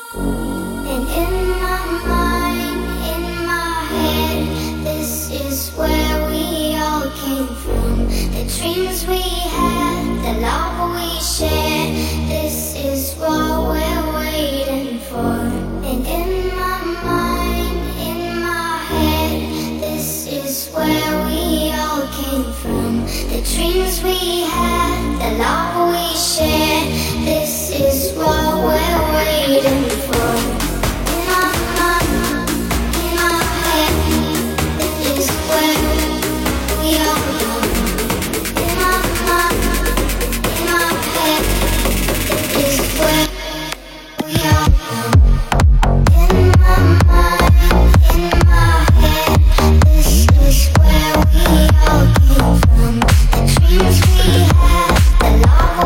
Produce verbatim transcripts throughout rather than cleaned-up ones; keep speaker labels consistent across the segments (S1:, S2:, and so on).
S1: And in my mind, in my head, this is where we all came from. The dreams we had, the love we shared, this is what we're waiting for. And in my mind, in my head, this is where we all came from. The dreams we had, the love we shared, this is what we're waiting for. Dreams we had, the love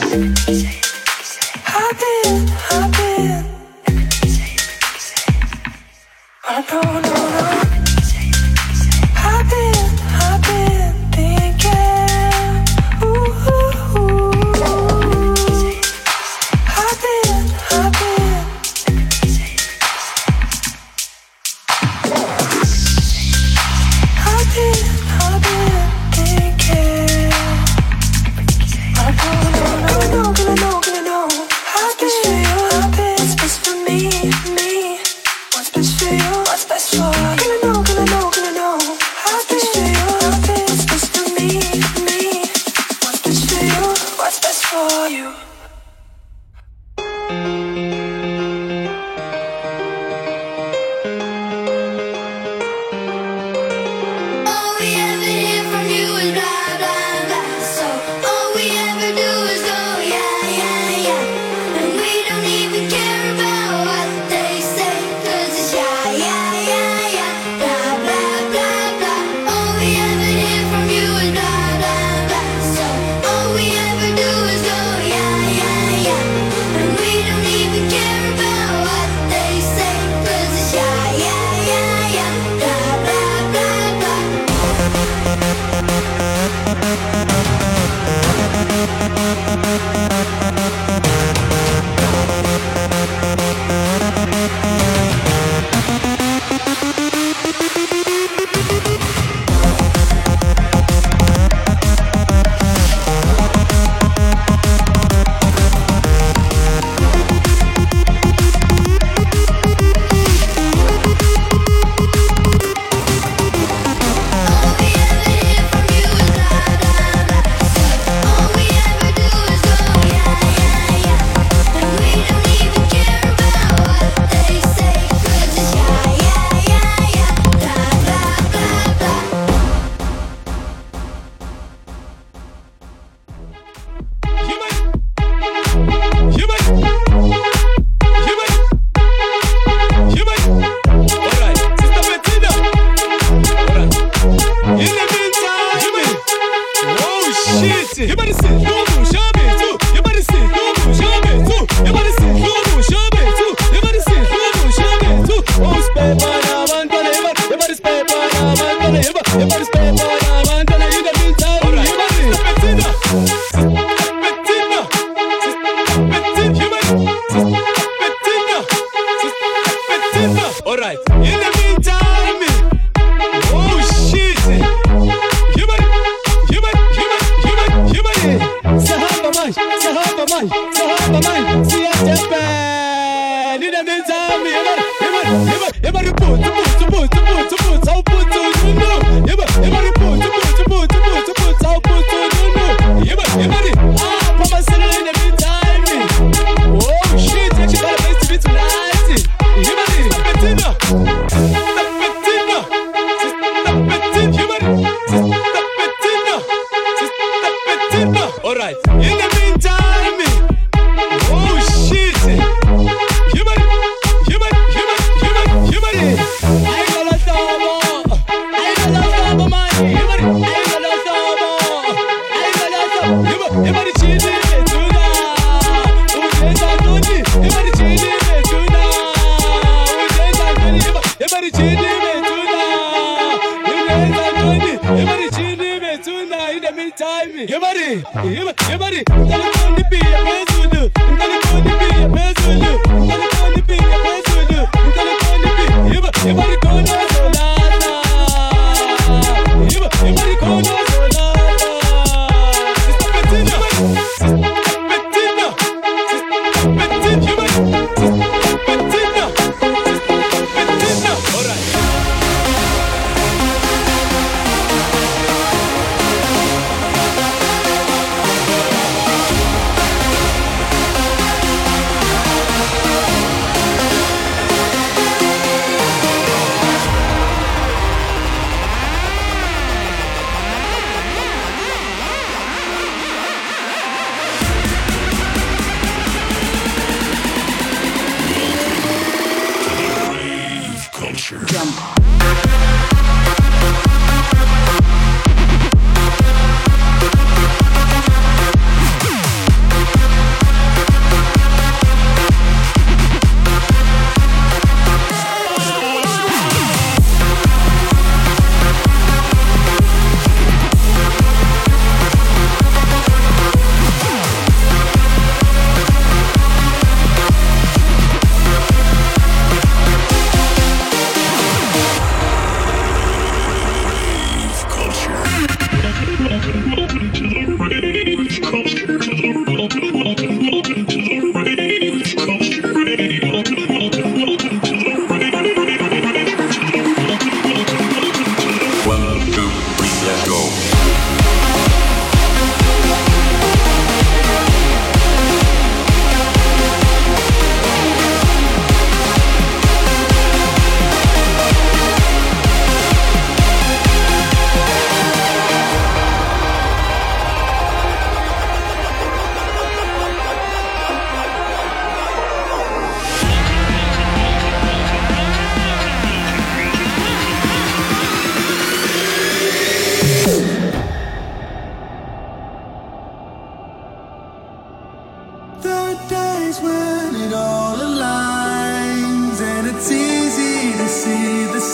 S2: I've been, I've been. Oh no, no, no. I've been, I've been thinking. Ooh, ooh, ooh. I've been, I've been. I've been, I've been thinking. Oh no, no, no, gonna know, gonna know. I've been for you, I've been. What's best for me, me? What's best for you? What's best for you? Gonna know, gonna know, gonna know. I've been for you, I've been. What's best for me, me? What's best for you? What's best for you?
S1: All we ever hear from you is blah, blah, blah. So all we ever do is go, yeah, yeah, yeah. And we don't even care about what they say, 'cause it's yeah, yeah, yeah, yeah. Blah, blah, blah, blah. All we ever hear from you is blah, blah, blah. So all we ever do is go, yeah, yeah, yeah. And we don't even care about what they say, 'cause it's yeah, yeah, yeah, yeah. Blah, blah, blah, blah. All we ever hear from you is blah, blah, blah. So all we ever do is go, yeah, yeah, yeah. And we don't even care about what they say, 'cause it's yeah, yeah, yeah, yeah. Blah, blah, blah, blah.
S3: Alright, in the meantime, oh shit, human, human, human, human, human, Sahaba man, Sahaba man, Sahaba man, see us Japan. In the meantime, human, human, human, human, report, report, report, report, report, how put to no, human, human, report, report, report, report, report, how put to no, human, human, ah, Papa said in the meantime, oh shit, actually got a place to be tonight. Human, stop it in now. Stop it in now. Stop it in, human. Stop it in now. Stop it in now. Alright, in the meantime, oh shit. Human, human, human, human, human. I got a double. I got a double, man. Human, I got a double. I got a double. Human, human, cheesy, tuna. Who's this? I'm Tony. Human, cheesy, tuna. Everybody chini metuna, everybody everybody chini metuna. In the meantime, everybody, everybody, everybody be a pesudu, everybody be a pesudu, everybody be a pesudu, everybody be, everybody gonna solata, everybody gonna solata. Sister Bettina, Sister Bettina, Sister Bettina, Bettina. Alright.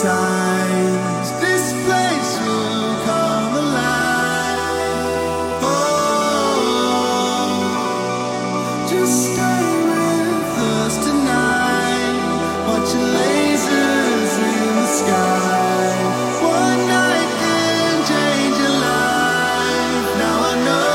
S4: signs. This place will come alive. Oh, just stay with us tonight. Watching lasers in the sky. One night can change your life. Now I know.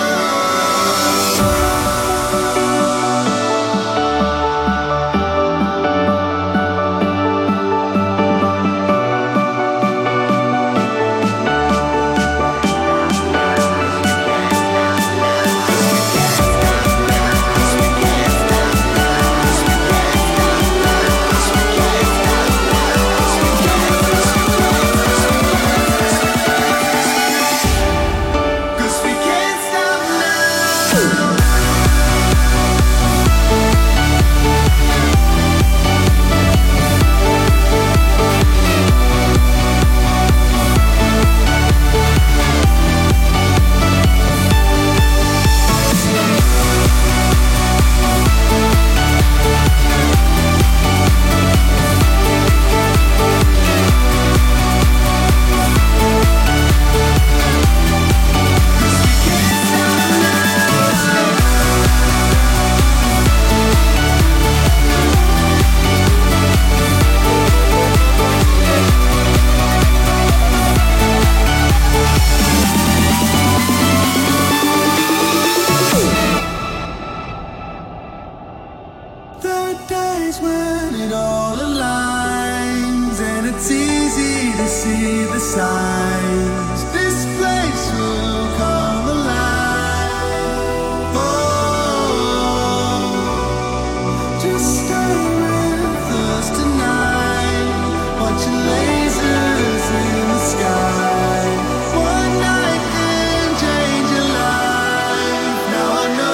S4: The days when it all aligns and it's easy to see the signs. This place will come alive. Oh, just stay with us tonight. Watching lasers in the sky. One night can change your life. Now I know.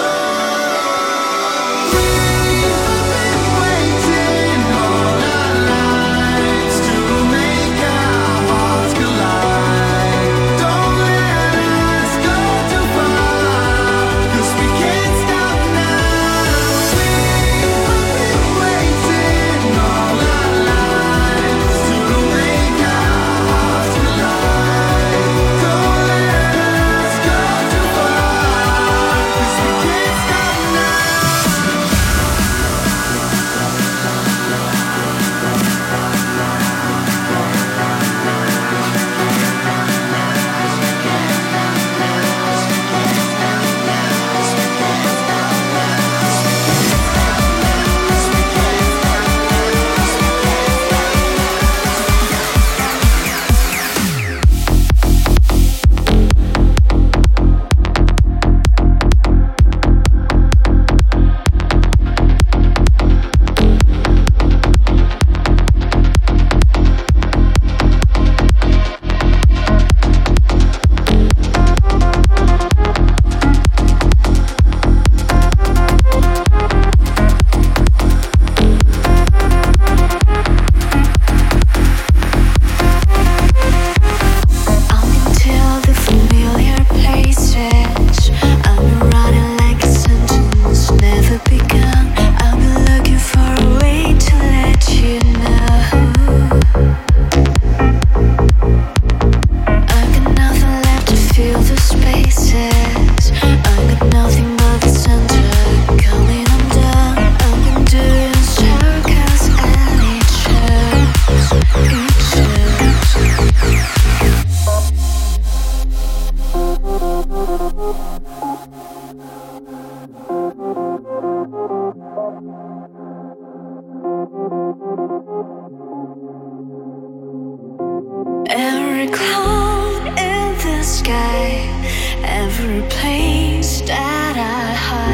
S2: Every cloud in the sky, every place that I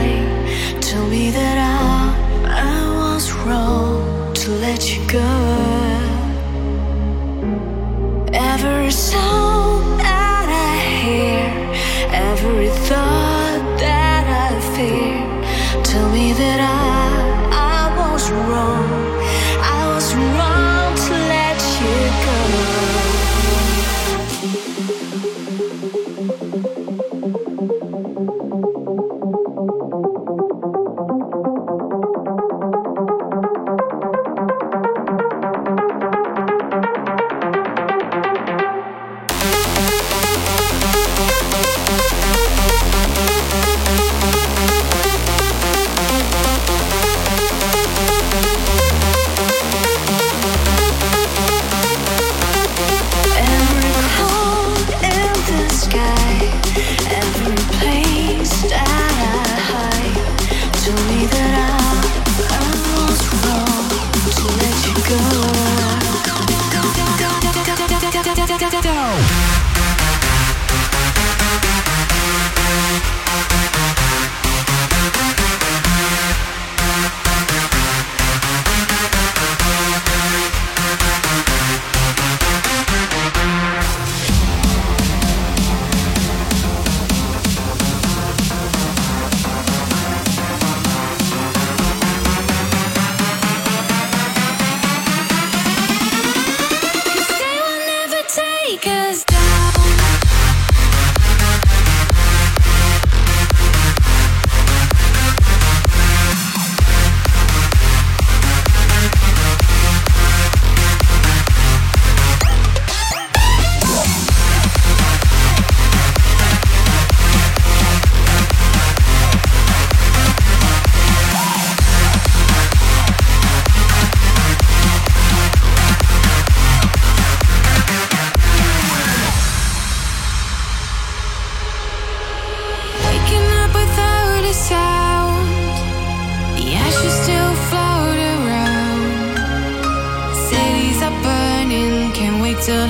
S2: hide, tell me that I, I was wrong to let you go. Every sound that I hear, every thought that I fear, tell me that I, I was wrong, I was wrong to let you go.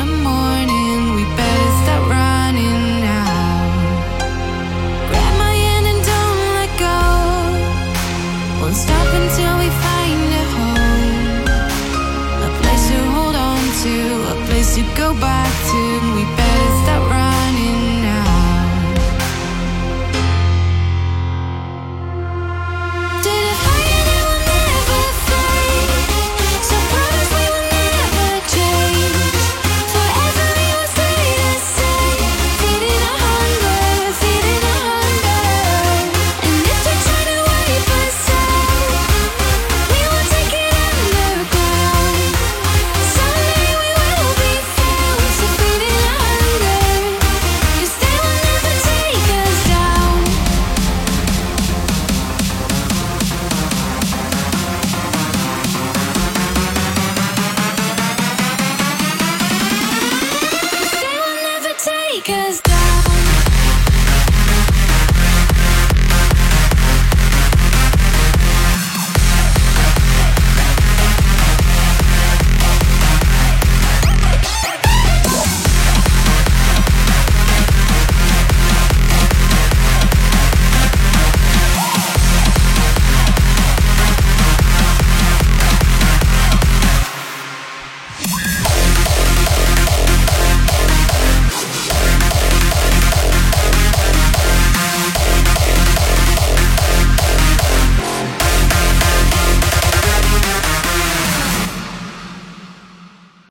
S5: the morning. We better start running now. Grab my hand and don't let go. Won't stop until we find a home, a place to hold on to, a place to go back to. We better